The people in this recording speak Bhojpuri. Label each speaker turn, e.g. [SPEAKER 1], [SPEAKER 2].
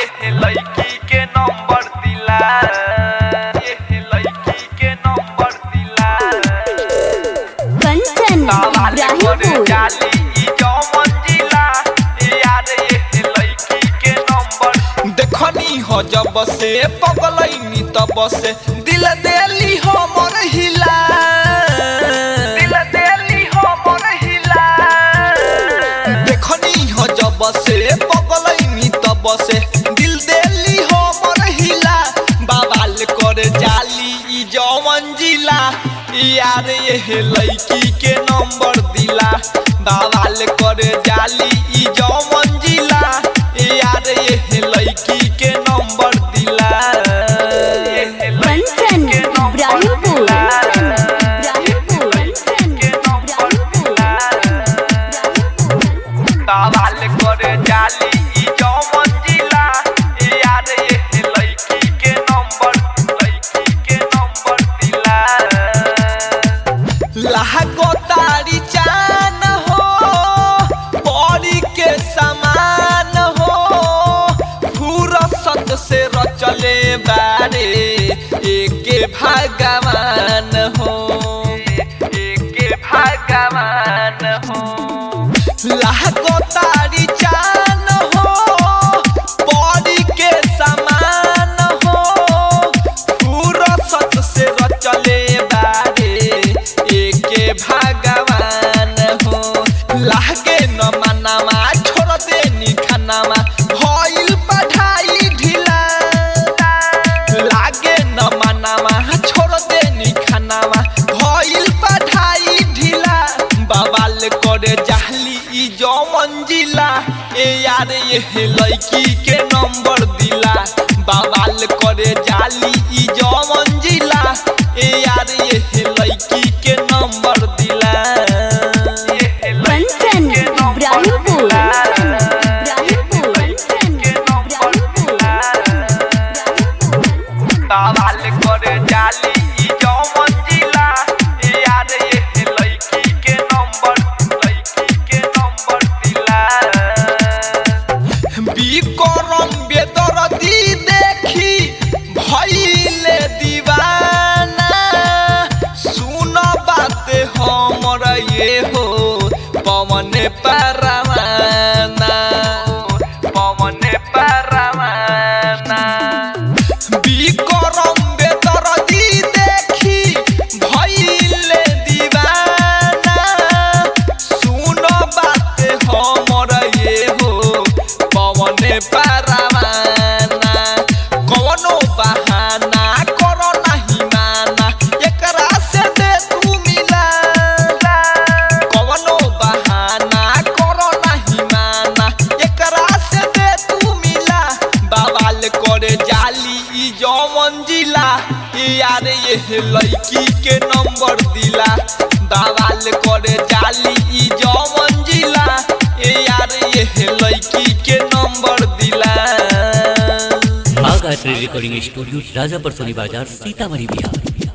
[SPEAKER 1] ये लड़की के नंबर दिला, ये लड़की के नंबर दिला।
[SPEAKER 2] कंचन इब्राहिमपुर
[SPEAKER 1] जाली ई जौवन जिला यार ये लड़की के नंबर देखनी हो जब से पगलैनी तब से दिल देली हमर हिला, दिल देली हमर हिला। देखनी हो जब से पगलैनी तब से दिल देली हमर हिला। बवाल कर जाली ई जौवन जिला यार ये लड़की के नंबर दिला। बवाल कर जाली ई जौवन जिला यार ये लड़की के नंबर दिला।
[SPEAKER 2] कंचन इब्राहिमपुर
[SPEAKER 1] बवाल कर जाली ई जौवन जिला यार ये लड़की के नंबर दिला। लहगो तारी चान हो बड़ी के समान हो फुरसत से रचले बारे एके भगवान हो, एके भगवान हो। लहगो तारी चान हो बड़ी के समान हो फुरसत से रचले बारे एके भगवान हो। लागे न मनामा छोड़ दे निखानामा भइल पढ़ाई ढीला। लागे न मनामा छोड़ दे निखानामा भइल पढ़ाई ढीला। बवाल करे जाली ई जौवन जिला यार ये लड़की के नंबर दिला। बवाल करे जाली ई जौवन जिला यार ये लड़की के नंबर दिला।
[SPEAKER 2] कंचन इब्राहिमपुर
[SPEAKER 1] बवाल करे जाली ई जौवन जिला यार ये लड़की के नंबर दिला। बिक्रम बेदर्दी देखी भइले दीवाना सुन बात हमर ये हो पवन परवाना, पवन परवाना। बिक्रम बेदर्दी देखी भइले दीवाना सुन बात हमर ये हो पवन परवाना। कौनो बहाना करो नहीं माना एकरा से दे तू मिला। कौनो बहाना करो नहीं माना एकरा से दे तू मिला। बवाल करे जाली ई जौवन जिला यार ये लड़की के नंबर दिला। बवाल करे जाली ई जौवन जिला यार ये लड़की के नंबर दिला।
[SPEAKER 3] आगात्री रिकॉर्डिंग स्टूडियो राजापुर सोनी बाजार सीतामढ़ी बिहार।